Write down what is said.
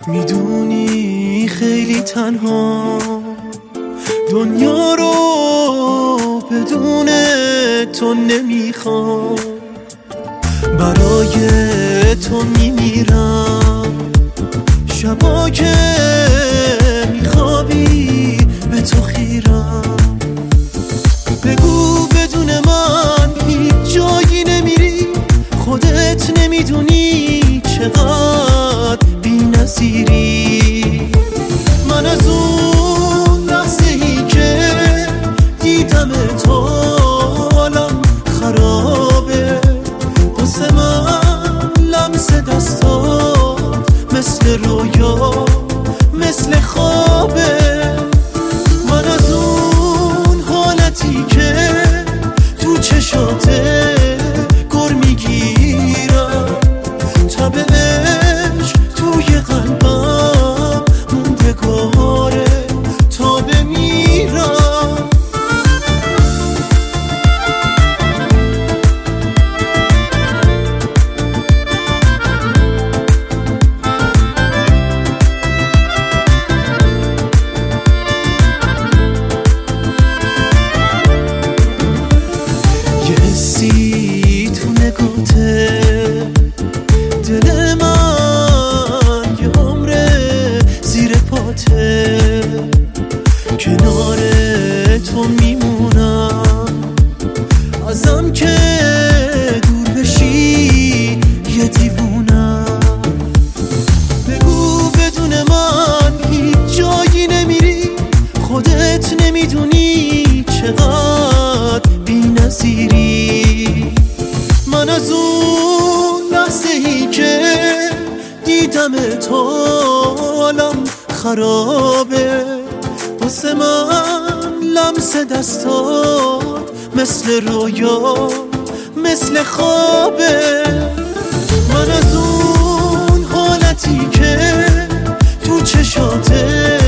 میدونی خیلی تنها دنیا رو بدون تو نمیخوام، برای تو میمیرم. شبا که میخوابی به تو خیرم. بگو بدون من هیچ جایی نمیری، خودت نمیدونی چقدر بی‌نظیری. من از اون لحظه ای که دیدم تو حالم خرابه، واسه من لمس دستات مثل رویا مثل خوابه. من از اون حالتی که تو چشاته گر میگیرم، تب عشق توی قلبم موندگاره تا بمیرم. یه حسی تو نگاته، دل من یه عمره زیر پاته، کنار تو میمونم. ازم که دور بشی یه دیوونم. بگو بدون من هیچ جایی نمیری، خودت نمیدونی چقدر بی‌نظیری. من از اون لحظه ای که دیدم تو حالم خرابه، واسه من لمس دستات مثل رویا مثل خوابه. من از اون حالتی که تو چشاته